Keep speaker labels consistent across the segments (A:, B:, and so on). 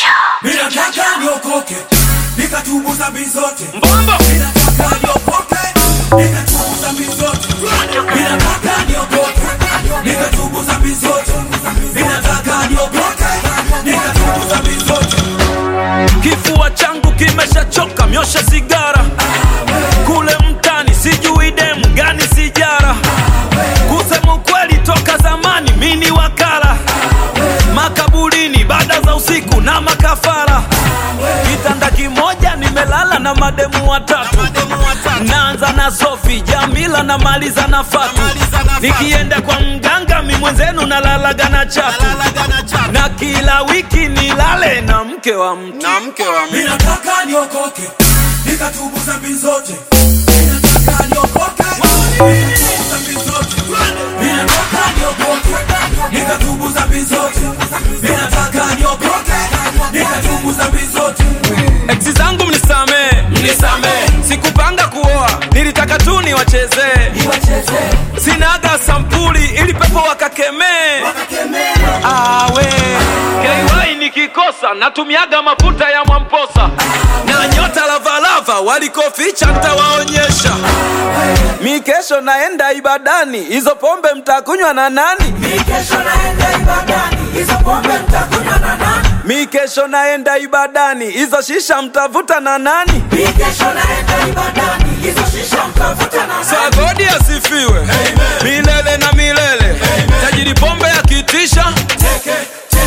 A: Ninataka niokoke, nikatubu dhambi zote.
B: Mbombo.
A: Ninataka niokoke, nikatubu dhambi zote. Ninataka niokoke, nikatubu dhambi zote. Ninataka niokoke, nikatubu dhambi zote.
B: Kifua changu kimeshachoka myosha sigara. Kule mtani sijui demu gani sijara. Kusema ukweli toka zamani mini wakala. Makaburini baada za usiku na makafara. Kitanda kimoja nimelala na mademu watatu. Naanza na Sofi, Jamila na maliza na Fatu. Nikienda kwa mganga mi mwenzenu na lalaga na chatu. Na kila wiki nilale na mke wa mtu.
A: Ninataka niokoke, nikatubu dhambi zote. Ninataka niokoke, nikatubu dhambi zote. Ninataka niokoke, nikatubu dhambi zote. Ninataka niokoke, nikatubu dhambi zote.
B: Eksi zangu mnisamee. Sikupanga kuoa, nilitaka tu niwachezee. Sinaga sampuli ili pepo wakakemee. Awe KY nikikosa natumiaga mafuta ya Mwamposa. Na nyota lava walikoficha nitawaonyesha. Mi kesho naenda ibadani, hizo pombe mtakunywa na nani?
A: Mi kesho naenda ibadani, hizo pombe mtakunywa na nani?
B: Mi kesho naenda ibadani, hizo shisha mtavuta na nani?
A: Mi kesho naenda ibadani, hizo shisha mtavuta na nani?
B: Sagodi asifiwe. Amen. Milele na milele. Amen. Tajiri pombe ya kitisha.
A: Teke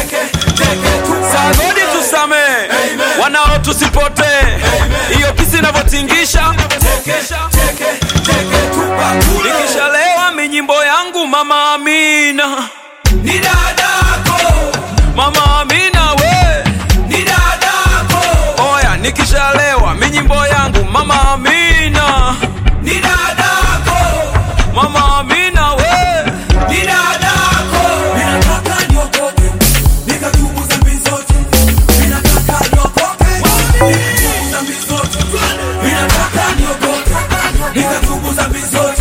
B: Sagodi tusamee. Wanao tusipotee. Iyo kisi inavyotingisha. Nikishalewa minyimbo yangu Mama Amina
A: ni dadako.
B: Mama Amina we
A: ni dadako.
B: Oya nikishalewa minyimbo yangu Mama Amina
A: ni dadako.
B: Mama Amina we
A: ni dadako. Ninataka niokoke, nikatubu dhambi zote. Ninataka niokoke, nikatubu dhambi zote. Ninataka niokoke, nikatubu dhambi zote.